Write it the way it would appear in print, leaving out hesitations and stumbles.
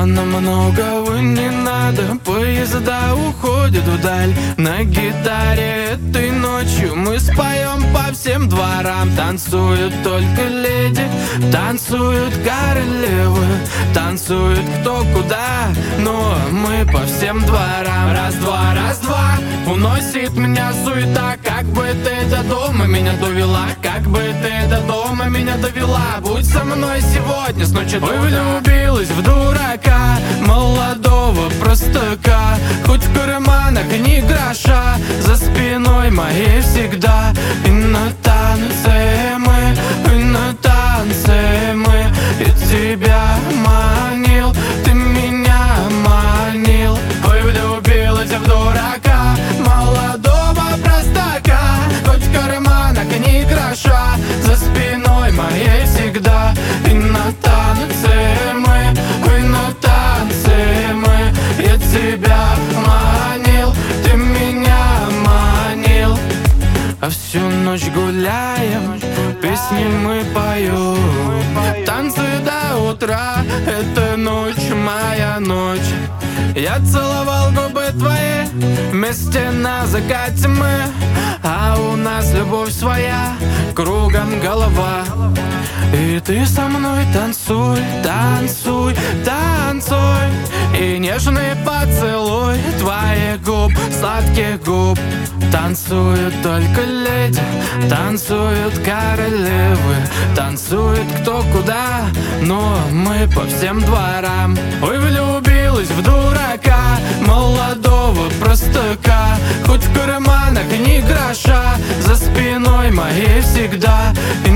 нам многого не надо. Поезда уходят вдаль. На гитаре этой ночью мы споем по всем дворам. Танцуют только леди, танцуют королевы, танцуют кто куда, но мы по всем дворам. Раз-два, раз-два, уносит меня суета. Как бы ты до дома меня довела, как бы ты до дома меня довела. Будь со мной сегодня с ночи до утра. Ой, влюбилась в дурака, молодого простака. Хоть в карманах ни гроша, за спиной моей всегда. И на танце мы, и на танце мы. Я тебя манил, ты меня манил. Ой, влюбилась в дурака, молодого простака. Хоть в карманах ни гроша, за спиной моей всегда. И на танце мы, и на танце мы. Я тебя манил, ты меня манил. А всю ночь гуляем, песни мы поем. Танцы до утра, это ночь, моя ночь. Я целовал губы твои, вместе на закате мы. А у нас любовь своя, кругом голова. И ты со мной танцуй, танцуй, танцуй. И нежный поцелуй твоих губ, сладких губ. Танцуют только леди, танцуют королевы, танцуют кто куда, но мы по всем дворам. Ой, влюбилась в дурака, молодого простака. Хоть в карманах ни гроша, за спиной моей всегда. И